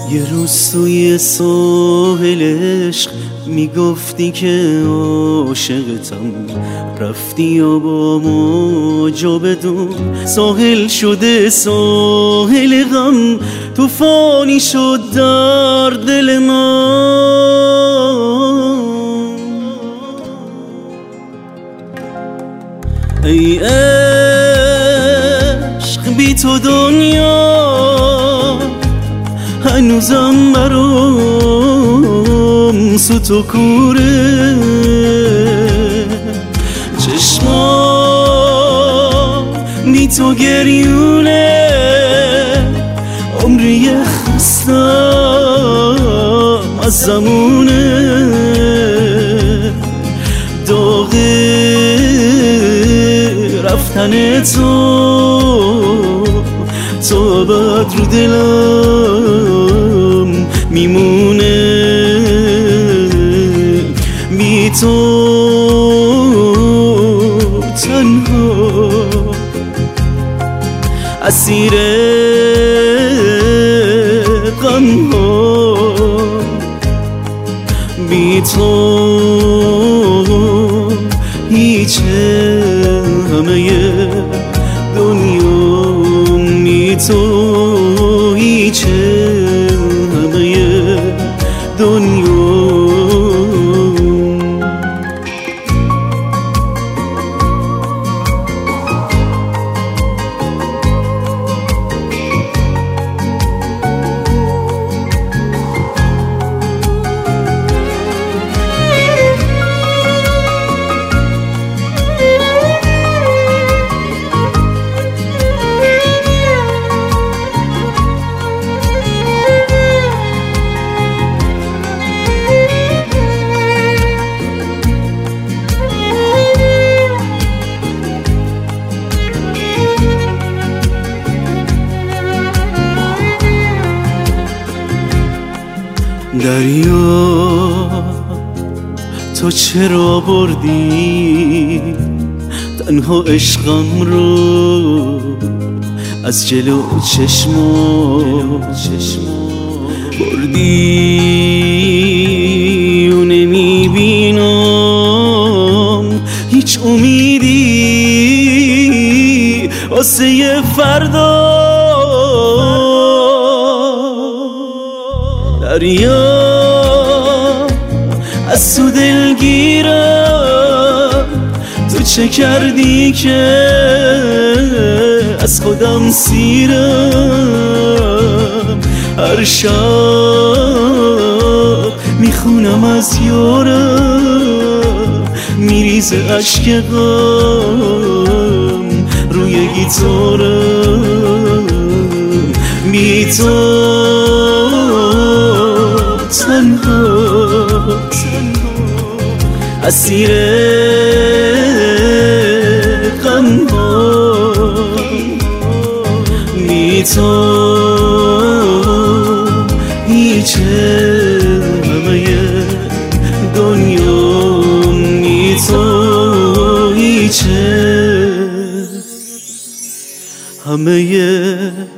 یه روز توی ساحل عشق میگفتی که عاشقتم، رفتی و با ما جا بدون. ساحل شده ساحل غم، طوفانی شد در دل من. ای عشق بی تو دنیا هنوزم برام سوت و کوره. چشمام بی تو گریونه، عمری خستم از زمونه. داغ رفتن تو بعد رو دلم میمونه. بی تو تنها اسیر غم ها، بی تو هیچه همه دنیا، بی تو هیچه همه دنیا. دریا تو چرا بردی تنها عشقم رو از جلو چشمام بردی و نمیبینم هیچ امیدی واسه فردا. دریا از تو دلگیرم، تو چه کردی که از خودم سیرم. هر شب میخونم از یارم، میریزه عشق غم روی گیتارم. بی تو تنها اسیر غم ها، بی تو هیچه همه دنیا، بی تو هیچه همه